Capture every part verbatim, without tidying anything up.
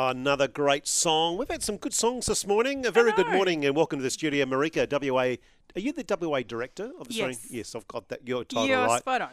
Oh, another great song. We've had some good songs this morning. A very good morning and welcome to the studio. Marika, W A. Are you the W A director of the Yes. Australian? Yes, I've got that. Your title You're right. spot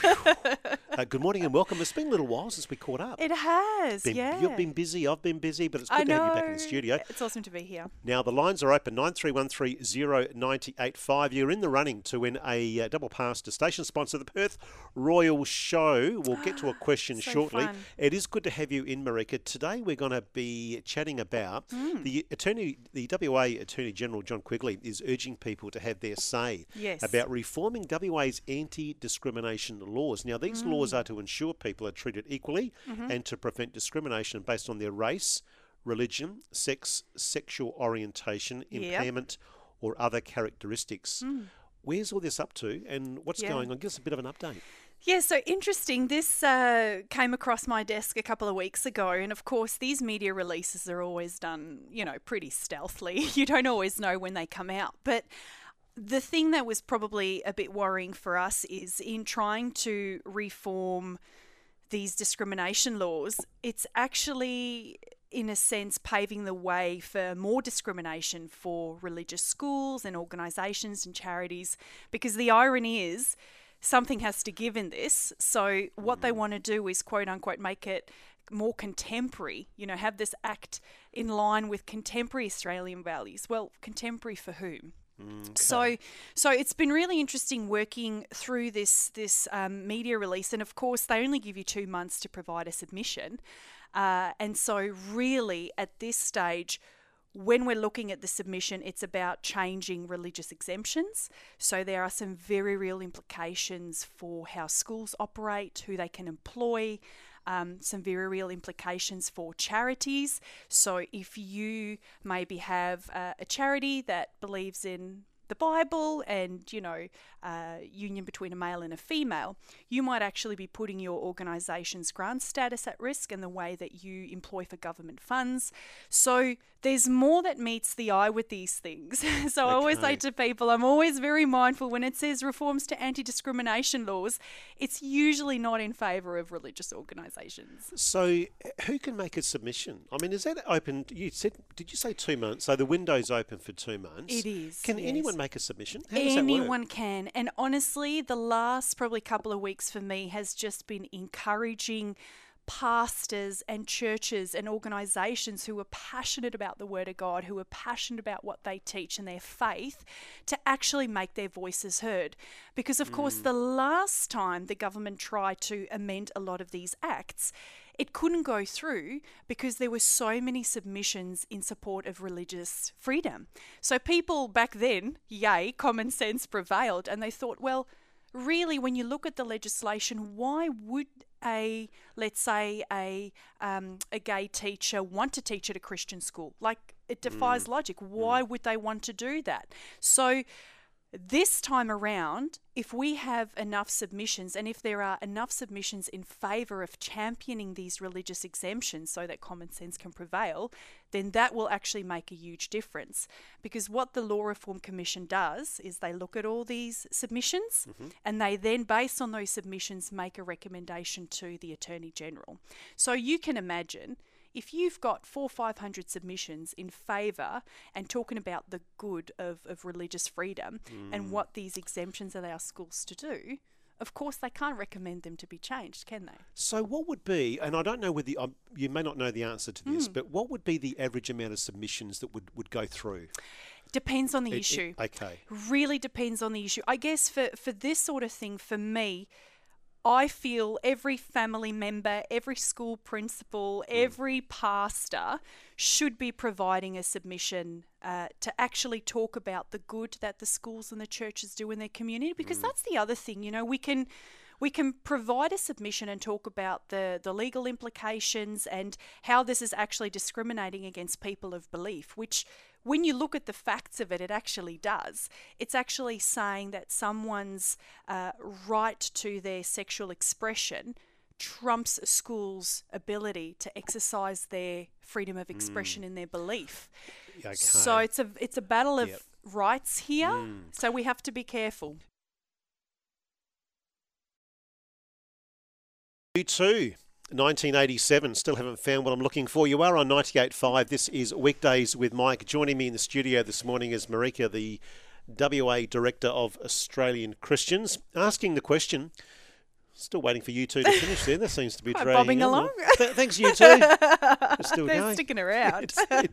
on. uh, good morning and welcome. It's been a little while since we caught up. It has, Been- yeah. You've been busy. I've been busy, but it's I good to know. have you back in the studio. It's awesome to be here. Now, the lines are open, nine three one three zero nine eight five. You're in the running to win a uh, double pass to station sponsor, the Perth Royal Show. We'll get to a question So shortly. fun. It is good to have you in, Marika. Today we're going to be chatting about Mm. the attorney, the W A Attorney General, John Quigley, is urging people to have their say Yes. about reforming W A's anti-discrimination laws. Now, these Mm. laws are to ensure people are treated equally Mm-hmm. and to prevent discrimination based on their race, religion, sex, sexual orientation, Yep. impairment, or other characteristics. Where's all this up to and what's Yeah. going on? Give us a bit of an update. Yeah, so interesting. This uh, came across my desk a couple of weeks ago. And of course, these media releases are always done, you know, pretty stealthily. You don't always know when they come out. But the thing that was probably a bit worrying for us is in trying to reform these discrimination laws, it's actually, in a sense, paving the way for more discrimination for religious schools and organisations and charities. Because the irony is, something has to give in this. So what they want to do is, quote unquote, make it more contemporary, you know, have this act in line with contemporary Australian values. Well, contemporary for whom? So, so it's been really interesting working through this this um, media release, and of course they only give you two months to provide a submission, uh, and so really at this stage, when we're looking at the submission, it's about changing religious exemptions. So there are some very real implications for how schools operate, who they can employ. Um, some very real implications for charities. So if you maybe have uh, a charity that believes in the Bible and, you know, uh, union between a male and a female, you might actually be putting your organisation's grant status at risk and the way that you employ for government funds. So there's more that meets the eye with these things. So I always say Okay. to people, I'm always very mindful when it says reforms to anti-discrimination laws, it's usually not in favour of religious organisations. So, who can make a submission? I mean, is that open? You said, did you say two months? So the window's open for two months. It is, Can yes. anyone make a submission? How does that Anyone work? can. And honestly, the last probably couple of weeks for me has just been encouraging pastors and churches and organisations who are passionate about the Word of God, who are passionate about what they teach and their faith, to actually make their voices heard. Because, of course, the last time the government tried to amend a lot of these acts, it couldn't go through because there were so many submissions in support of religious freedom. So people back then, yay, common sense prevailed, and they thought, well, really, when you look at the legislation, why would a, let's say, a um, a gay teacher want to teach at a Christian school? Like, it defies logic. Why would they want to do that? So this time around, if we have enough submissions and if there are enough submissions in favour of championing these religious exemptions so that common sense can prevail, then that will actually make a huge difference. Because what the Law Reform Commission does is they look at all these submissions and they then, based on those submissions, make a recommendation to the Attorney General. So you can imagine, if you've got four or five hundred submissions in favour and talking about the good of, of religious freedom and what these exemptions allow schools to do, of course they can't recommend them to be changed, can they? So what would be, and I don't know whether, um, you may not know the answer to this, but what would be the average amount of submissions that would, would go through? Depends on the It- it- issue. okay. Really depends on the issue. I guess for, for this sort of thing, for me, I feel every family member, every school principal, every pastor should be providing a submission uh, to actually talk about the good that the schools and the churches do in their community. Because that's the other thing, you know, we can we can provide a submission and talk about the, the legal implications and how this is actually discriminating against people of belief, which when you look at the facts of it, it actually does. It's actually saying that someone's uh, right to their sexual expression trumps a school's ability to exercise their freedom of expression in their belief. Okay. So it's a it's a battle of Yep. rights here. So we have to be careful. You too. nineteen eighty-seven. Still haven't found what I'm looking for. You are on ninety-eight point five. This is Weekdays with Mike. Joining me in the studio this morning is Marika, the W A Director of Australian Christians, asking the question. Still waiting for you two to finish there. That seems to be dragging bobbing on. along. Th- thanks, you two. They're still They're going. sticking around. indeed,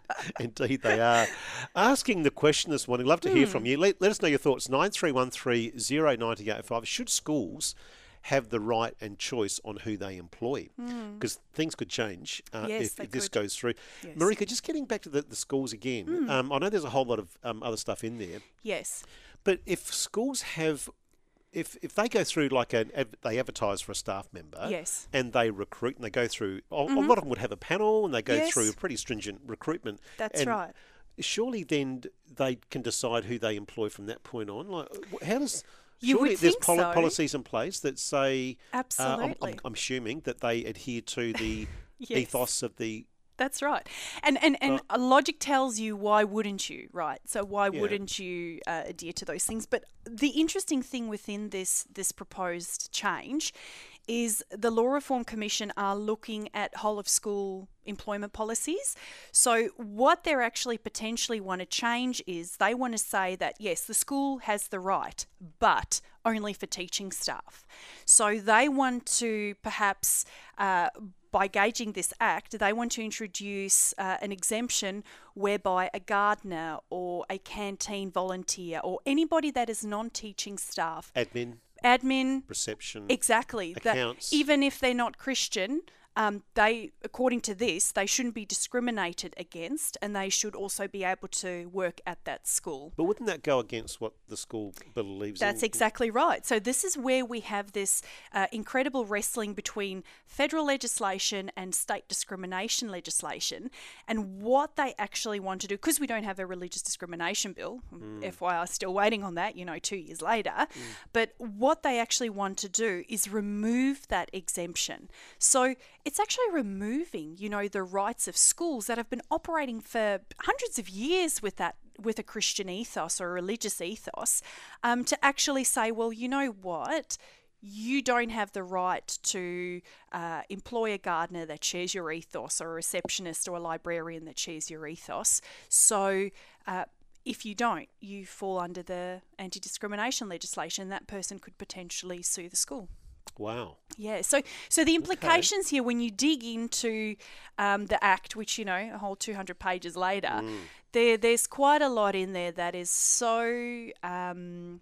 indeed they are. Asking the question this morning, love to hear Hmm. from you. Let, let us know your thoughts. nine three one three, zero nine eight five. Should schools have the right and choice on who they employ? Because things could change uh, Yes, if, they if this could. goes through. Yes. Marika, just getting back to the, the schools again. Um, I know there's a whole lot of um, other stuff in there. Yes. But if schools have... If if they go through like an ad, they advertise for a staff member, Yes. and they recruit and they go through, a, a lot of them would have a panel and they go Yes. through a pretty stringent recruitment. That's and right. Surely then they can decide who they employ from that point on. Like, wh- how does You surely would there's think poli- so. policies in place that say uh, I'm, Absolutely. I'm, I'm assuming that they adhere to the Yes. ethos of the. That's right. And and, and Right. uh, logic tells you why wouldn't you, right? So why Yeah. wouldn't you uh, adhere to those things? But the interesting thing within this this proposed change is the Law Reform Commission are looking at whole of school employment policies. So what they're actually potentially want to change is they want to say that yes, the school has the right, but only for teaching staff. So they want to perhaps uh, by gauging this act, they want to introduce uh, an exemption whereby a gardener or a canteen volunteer or anybody that is non-teaching staff, Admin, admin, reception, exactly, that accounts. even if they're not Christian, um, they, according to this, they shouldn't be discriminated against, and they should also be able to work at that school. But wouldn't that go against what the school believes in? That's exactly right. So this is where we have this uh, incredible wrestling between federal legislation and state discrimination legislation, and what they actually want to do, because we don't have a religious discrimination bill, Mm. F Y I, still waiting on that, you know, two years later, mm. but what they actually want to do is remove that exemption. So it's actually removing, you know, the rights of schools that have been operating for hundreds of years with that with a Christian ethos or a religious ethos, um, to actually say, well, you know what, you don't have the right to uh, employ a gardener that shares your ethos or a receptionist or a librarian that shares your ethos. So uh, if you don't, you fall under the anti-discrimination legislation. That person could potentially sue the school. Wow. Yeah, so so the implications here, when you dig into um, the Act, which, you know, a whole two hundred pages later, Mm. there there's quite a lot in there that is so um,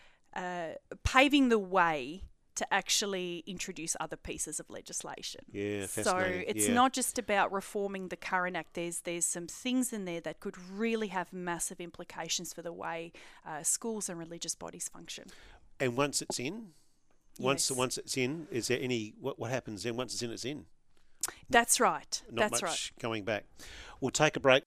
uh, paving the way to actually introduce other pieces of legislation. Yeah, So fascinating. it's Yeah. not just about reforming the current Act. There's there's some things in there that could really have massive implications for the way uh, schools and religious bodies function. And once it's in, once Yes. once it's in, is there any what what happens then? Once it's in, it's in. That's right. Not That's much right. going back. We'll take a break.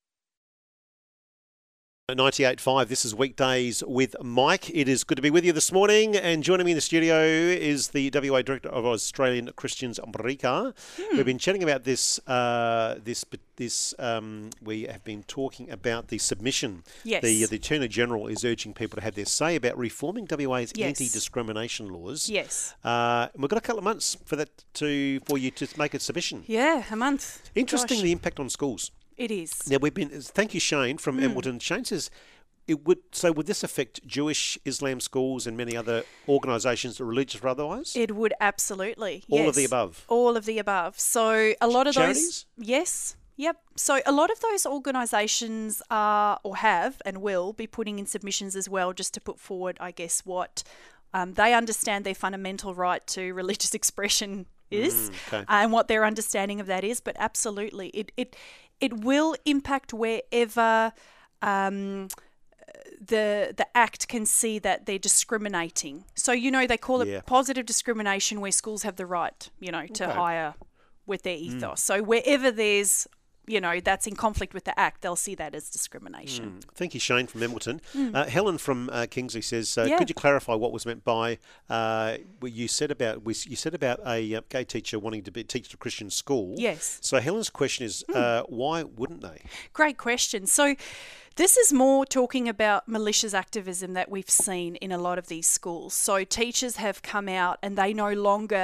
ninety-eight point five, this is Weekdays with Mike. It is good to be with you this morning, and joining me in the studio is the W A Director of Australian Christians, Marika. Hmm. We've been chatting about this, uh, this, this. Um, we have been talking about the submission. Yes. The, the Attorney General is urging people to have their say about reforming W A's Yes. anti-discrimination laws. Yes. Uh, and we've got a couple of months for that to for you to make a submission. Yeah, a month. Interesting, Gosh, the impact on schools. it is. Now we've been. Thank you, Shane from Hmm. Embleton. Shane says, "It would. So would this affect Jewish, Islam schools and many other organisations, that are religious or otherwise? It would absolutely. All of yes. the above. All of the above. So a lot of Charities? those. Yes. Yep. So a lot of those organisations are or have and will be putting in submissions as well, just to put forward, I guess, what um, they understand their fundamental right to religious expression is, Mm, okay. and what their understanding of that is. But absolutely, it it it will impact wherever Um, the the Act can see that they're discriminating. So, you know, they call it Yeah. positive discrimination, where schools have the right, you know, to Okay. hire with their Mm. ethos. So wherever there's, you know, that's in conflict with the Act, they'll see that as discrimination. Thank you, Shane from Embleton. Uh, Helen from uh, Kingsley says, uh, Yeah. "Could you clarify what was meant by uh, what you said about we, you said about a uh, gay teacher wanting to be teach at a Christian school?" Yes. So Helen's question is, uh, why wouldn't they? Great question. So this is more talking about malicious activism that we've seen in a lot of these schools. So teachers have come out and they no longer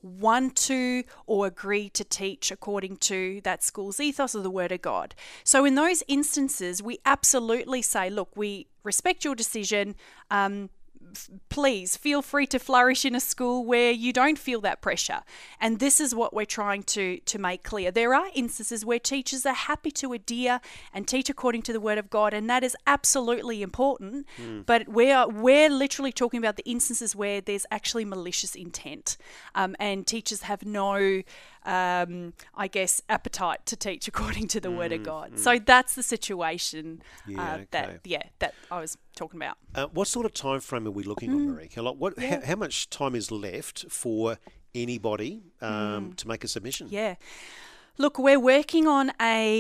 want to or agree to teach according to that school's ethos or the Word of God. So in those instances, we absolutely say, look, we respect your decision. Um, Please feel free to flourish in a school where you don't feel that pressure. And this is what we're trying to, to make clear. There are instances where teachers are happy to adhere and teach according to the Word of God, and that is absolutely important. Mm. But we're, we're literally talking about the instances where there's actually malicious intent, um, and teachers have no... Um, I guess, appetite to teach according to the mm, Word of God. Mm. So that's the situation yeah, uh, okay. that yeah that I was talking about. Uh, what sort of time frame are we looking mm. on, Marika? Like, what? Yeah. How, how much time is left for anybody um, mm. to make a submission? Yeah. Look, we're working on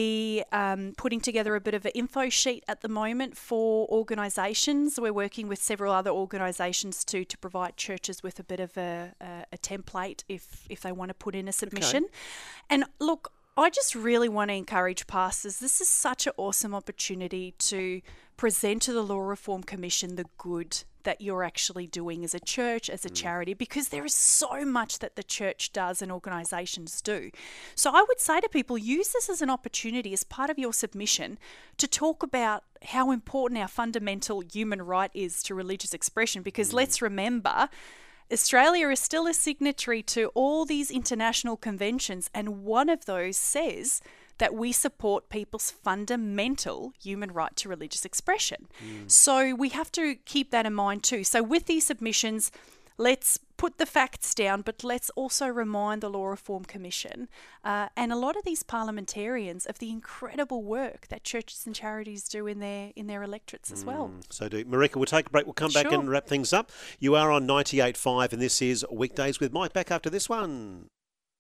a um, putting together a bit of an info sheet at the moment for organisations. We're working with several other organisations to to provide churches with a bit of a, a, a template if if they want to put in a submission. Okay. And look, I just really want to encourage pastors. This is such an awesome opportunity to present to the Law Reform Commission the good that you're actually doing as a church, as a charity, because there is so much that the church does and organisations do. So I would say to people, use this as an opportunity as part of your submission to talk about how important our fundamental human right is to religious expression, because mm. let's remember, Australia is still a signatory to all these international conventions, and one of those says that we support people's fundamental human right to religious expression. Mm. So we have to keep that in mind too. So with these submissions, let's put the facts down, but let's also remind the Law Reform Commission uh, and a lot of these parliamentarians of the incredible work that churches and charities do in their in their electorates as well. Mm, so do. Marika, we'll take a break. We'll come back sure. and wrap things up. You are on ninety-eight point five and this is Weekdays with Mike. Back after this one.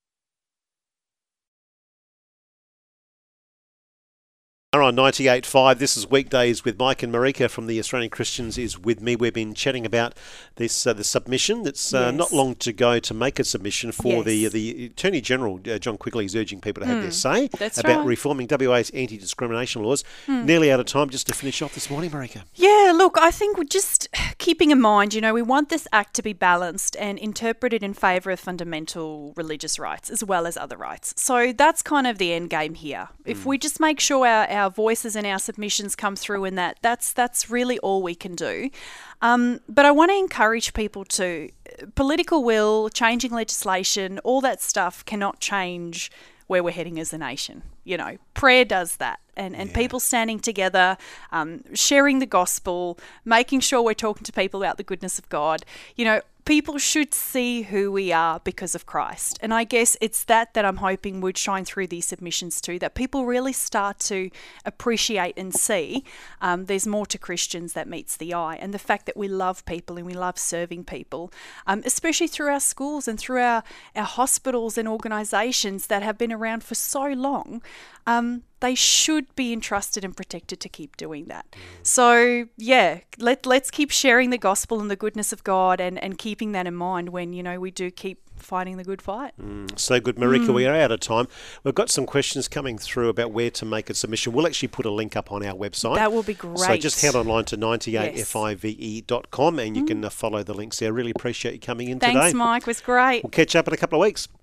On ninety-eight point five, this is Weekdays with Mike, and Marika from the Australian Christians is with me. We've been chatting about this uh, the submission that's uh, yes. not long to go to make a submission for yes. the the Attorney General, uh, John Quigley, is urging people to have mm. their say that's about right. reforming W A's anti-discrimination laws. Mm. Nearly out of time, just to finish off this morning, Marika. Yeah, look, I think we're just keeping in mind, you know, we want this Act to be balanced and interpreted in favour of fundamental religious rights as well as other rights. So that's kind of the end game here. Mm. If we just make sure our, our voices and our submissions come through in that, that's that's really all we can do. Um, but I want to encourage people to, political will, changing legislation, all that stuff cannot change where we're heading as a nation. You know, prayer does that. And, and yeah. people standing together, um, sharing the gospel, making sure we're talking to people about the goodness of God. You know, people should see who we are because of Christ. And I guess it's that that I'm hoping would shine through these submissions too, that people really start to appreciate and see um, there's more to Christians that meets the eye. And the fact that we love people and we love serving people, um, especially through our schools and through our, our hospitals and organisations that have been around for so long, um, they should be entrusted and protected to keep doing that. Mm. So, yeah, let, let's keep sharing the gospel and the goodness of God and, and keeping that in mind when, you know, we do keep fighting the good fight. Mm, so good. Marika, mm. we are out of time. We've got some questions coming through about where to make a submission. We'll actually put a link up on our website. That will be great. So just head online to ninety-eight five dot com and you mm. can uh, follow the links there. Really appreciate you coming in Thanks, today. Thanks, Mike. It was great. We'll catch up in a couple of weeks.